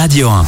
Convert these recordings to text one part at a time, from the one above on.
Radio 1.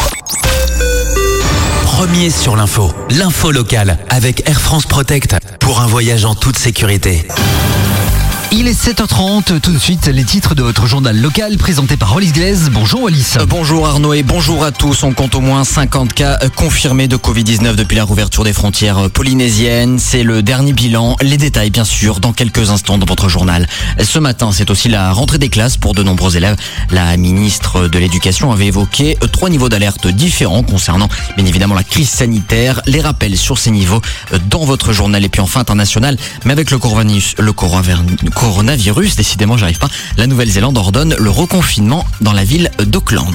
Premier sur l'info locale avec Air France Protect pour un voyage en toute sécurité. Il est 7h30, tout de suite les titres de votre journal local présenté par Wallis Glaise. Bonjour Wallis. Bonjour Arnaud et bonjour à tous. On compte au moins 50 cas confirmés de Covid-19 depuis la rouverture des frontières polynésiennes. C'est le dernier bilan. Les détails bien sûr dans quelques instants dans votre journal. Ce matin, c'est aussi la rentrée des classes pour de nombreux élèves. La ministre de l'Éducation avait évoqué 3 niveaux d'alerte différents concernant bien évidemment la crise sanitaire. Les rappels sur ces niveaux dans votre journal. Et puis enfin international, mais avec le coronavirus, décidément j'arrive pas, la Nouvelle-Zélande ordonne le reconfinement dans la ville d'Auckland.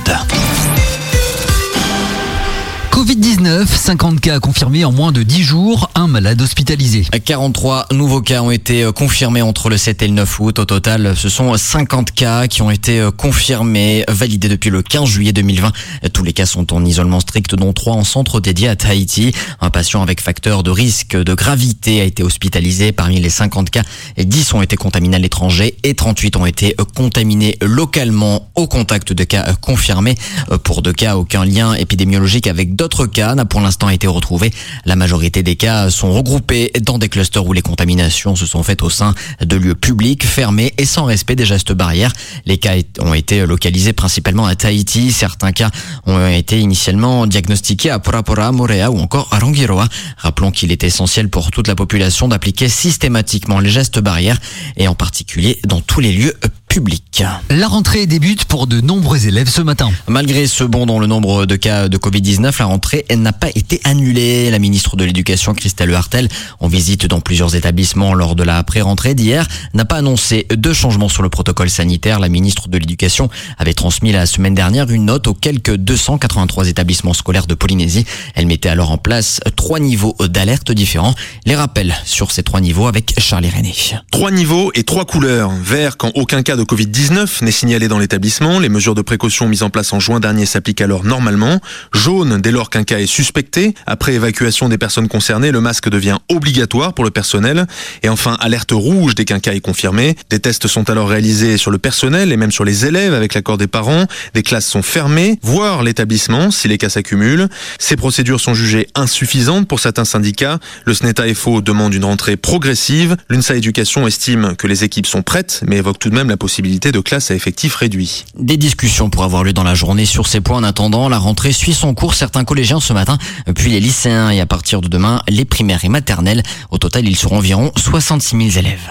Covid-19, 50 cas confirmés en moins de 10 jours, un malade hospitalisé. 43 nouveaux cas ont été confirmés entre le 7 et le 9 août. Au total, ce sont 50 cas qui ont été confirmés, validés depuis le 15 juillet 2020. Tous les cas sont en isolement strict, dont 3 en centre dédié à Tahiti. Un patient avec facteur de risque de gravité a été hospitalisé. Parmi les 50 cas, 10 ont été contaminés à l'étranger et 38 ont été contaminés localement au contact de cas confirmés. Pour 2 cas, aucun lien épidémiologique avec d'autres cas n'a pour l'instant été retrouvé. La majorité des cas sont regroupés dans des clusters où les contaminations se sont faites au sein de lieux publics, fermés et sans respect des gestes barrières. Les cas ont été localisés principalement à Tahiti. Certains cas ont été initialement diagnostiqués à Porapora, Moorea ou encore à Rangiroa. Rappelons qu'il est essentiel pour toute la population d'appliquer systématiquement les gestes barrières et en particulier dans tous les lieux publics. La rentrée débute pour de nombreux élèves ce matin. Malgré ce bond dans le nombre de cas de Covid-19, la rentrée n'a pas été annulée. La ministre de l'Éducation, Christelle Hartel, en visite dans plusieurs établissements lors de la pré-rentrée d'hier, n'a pas annoncé de changement sur le protocole sanitaire. La ministre de l'Éducation avait transmis la semaine dernière une note aux quelques 283 établissements scolaires de Polynésie. Elle mettait alors en place 3 niveaux d'alerte différents. Les rappels sur ces 3 niveaux avec Charlie René. 3 niveaux et 3 couleurs. Vert quand aucun cas de Covid-19 n'est signalé dans l'établissement. Les mesures de précaution mises en place en juin dernier s'appliquent alors normalement. Jaune dès lors qu'un cas est suspecté. Après évacuation des personnes concernées, le masque devient obligatoire pour le personnel. Et enfin, alerte rouge dès qu'un cas est confirmé. Des tests sont alors réalisés sur le personnel et même sur les élèves avec l'accord des parents. Des classes sont fermées, voire l'établissement si les cas s'accumulent. Ces procédures sont jugées insuffisantes pour certains syndicats. Le SNETA-FO demande une rentrée progressive. L'UNSA Éducation estime que les équipes sont prêtes, mais évoque tout de même la possibilité de classes à effectif réduit. Des discussions pourraient avoir lieu dans la journée sur ces points. En attendant, la rentrée suit son cours. Certains collégiens ce matin, puis les lycéens et à partir de demain, les primaires et maternelles. Au total, ils seront environ 66 000 élèves.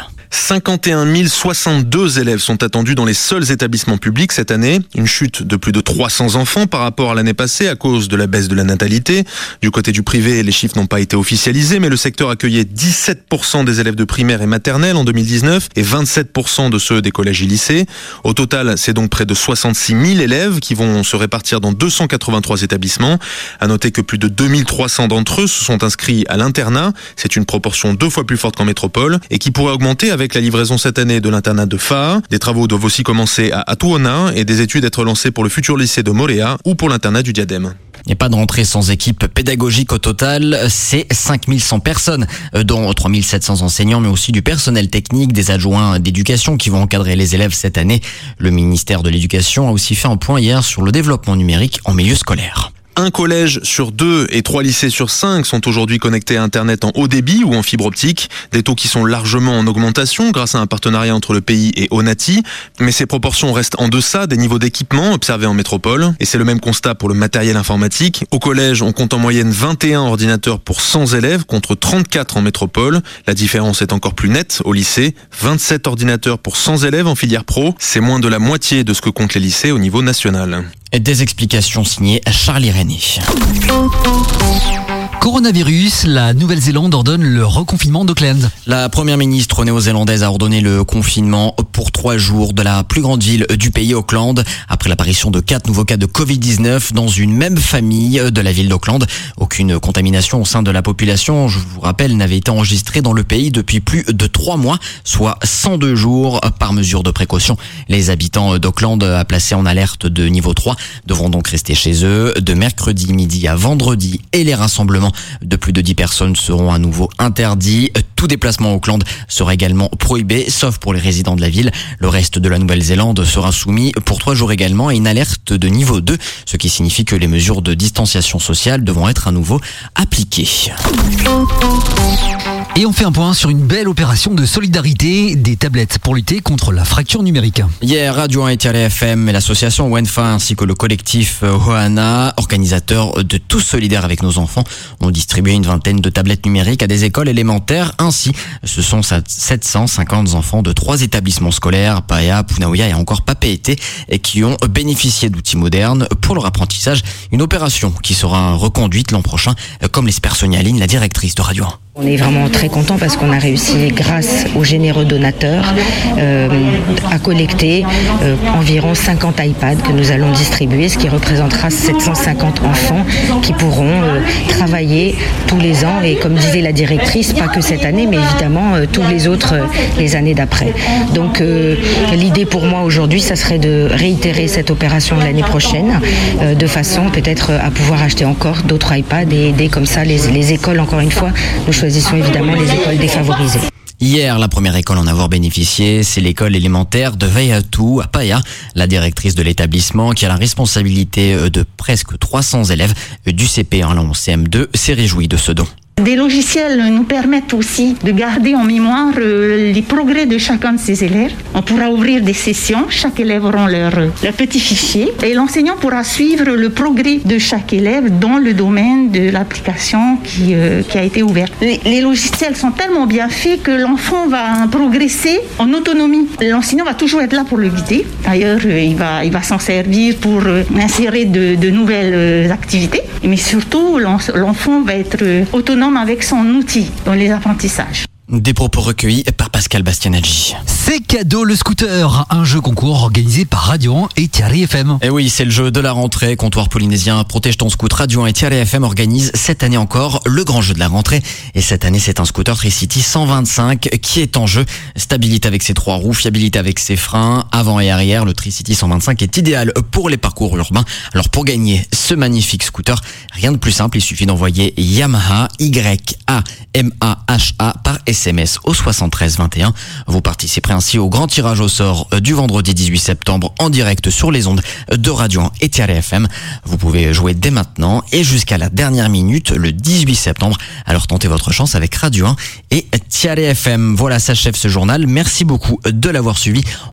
51 062 élèves sont attendus dans les seuls établissements publics cette année. Une chute de plus de 300 enfants par rapport à l'année passée à cause de la baisse de la natalité. Du côté du privé, les chiffres n'ont pas été officialisés, mais le secteur accueillait 17% des élèves de primaire et maternelle en 2019 et 27% de ceux des collèges et lycées. Au total, c'est donc près de 66 000 élèves qui vont se répartir dans 283 établissements. À noter que plus de 2300 d'entre eux se sont inscrits à l'internat. C'est une proportion 2 fois plus forte qu'en métropole et qui pourrait augmenter avec la livraison cette année de l'internat de Faa. Des travaux doivent aussi commencer à Atuona et des études être lancées pour le futur lycée de Moorea ou pour l'internat du Diadème. Il n'y a pas de rentrée sans équipe pédagogique au total. C'est 5100 personnes, dont 3700 enseignants, mais aussi du personnel technique, des adjoints d'éducation qui vont encadrer les élèves cette année. Le ministère de l'Éducation a aussi fait un point hier sur le développement numérique en milieu scolaire. Un collège sur 2 et 3 lycées sur 5 sont aujourd'hui connectés à Internet en haut débit ou en fibre optique. Des taux qui sont largement en augmentation grâce à un partenariat entre le pays et Onati. Mais ces proportions restent en deçà des niveaux d'équipement observés en métropole. Et c'est le même constat pour le matériel informatique. Au collège, on compte en moyenne 21 ordinateurs pour 100 élèves contre 34 en métropole. La différence est encore plus nette. Au lycée, 27 ordinateurs pour 100 élèves en filière pro. C'est moins de la moitié de ce que comptent les lycées au niveau national. Des explications signées Charlie René. Coronavirus, la Nouvelle-Zélande ordonne le reconfinement d'Auckland. La première ministre néo-zélandaise a ordonné le confinement pour 3 jours de la plus grande ville du pays, Auckland, après l'apparition de 4 nouveaux cas de Covid-19 dans une même famille de la ville d'Auckland. Aucune contamination au sein de la population, je vous rappelle, n'avait été enregistrée dans le pays depuis plus de 3 mois, soit 102 jours par mesure de précaution. Les habitants d'Auckland, placés en alerte de niveau 3, devront donc rester chez eux de mercredi midi à vendredi et les rassemblements rassemblements de plus de 10 personnes seront à nouveau interdits. Tout déplacement au Auckland sera également prohibé, sauf pour les résidents de la ville. Le reste de la Nouvelle-Zélande sera soumis pour 3 jours également à une alerte de niveau 2, ce qui signifie que les mesures de distanciation sociale devront être à nouveau appliquées. Et on fait un point sur une belle opération de solidarité, des tablettes pour lutter contre la fracture numérique. Hier, Radio 1 et Tiare FM et l'association Wenfa ainsi que le collectif Hoana, organisateurs de Tous solidaires avec nos enfants, ont distribué une vingtaine de tablettes numériques à des écoles élémentaires. Ainsi, ce sont 750 enfants de 3 établissements scolaires, Paia, Punaoia et encore Papeete, qui ont bénéficié d'outils modernes pour leur apprentissage. Une opération qui sera reconduite l'an prochain, comme l'espère Sonia Aline, la directrice de Radio 1. On est vraiment très content parce qu'on a réussi, grâce aux généreux donateurs, à collecter environ 50 iPads que nous allons distribuer, ce qui représentera 750 enfants qui pourront travailler tous les ans et, comme disait la directrice, pas que cette année, mais évidemment tous les autres les années d'après. Donc l'idée pour moi aujourd'hui, ça serait de réitérer cette opération l'année prochaine, de façon peut-être à pouvoir acheter encore d'autres iPads et aider comme ça les écoles, encore une fois. Nous choisissons évidemment les écoles défavorisées. Hier, la première école à en avoir bénéficié, c'est l'école élémentaire de Vaiatu à Paia. La directrice de l'établissement, qui a la responsabilité de presque 300 élèves du CP1 en CM2, s'est réjouie de ce don. Des logiciels nous permettent aussi de garder en mémoire les progrès de chacun de ces élèves. On pourra ouvrir des sessions, chaque élève aura leur petit fichier et l'enseignant pourra suivre le progrès de chaque élève dans le domaine de l'application qui a été ouverte. Les logiciels sont tellement bien faits que l'enfant va progresser en autonomie. L'enseignant va toujours être là pour le guider. D'ailleurs, il va s'en servir pour insérer de nouvelles activités. Mais surtout, l'enfant va être autonome avec son outil dans les apprentissages. Des propos recueillis par Pascal Bastianaggi. C'est cadeau le scooter, un jeu concours organisé par Radio 1 et Tiare FM. Et oui, c'est le jeu de la rentrée. Comptoir polynésien, protège ton scoot. Radio 1 et Tiare FM organise cette année encore le grand jeu de la rentrée. Et cette année, c'est un scooter Tricity 125 qui est en jeu. Stabilité avec ses 3 roues, fiabilité avec ses freins, avant et arrière. Le Tricity 125 est idéal pour les parcours urbains. Alors pour gagner ce magnifique scooter, rien de plus simple, il suffit d'envoyer Yamaha, YAMAHA par SMS au 73 21. Vous participerez ainsi au grand tirage au sort du vendredi 18 septembre en direct sur les ondes de Radio 1 et Tiare FM. Vous pouvez jouer dès maintenant et jusqu'à la dernière minute le 18 septembre. Alors tentez votre chance avec Radio 1 et Tiare FM. Voilà, s'achève ce journal. Merci beaucoup de l'avoir suivi.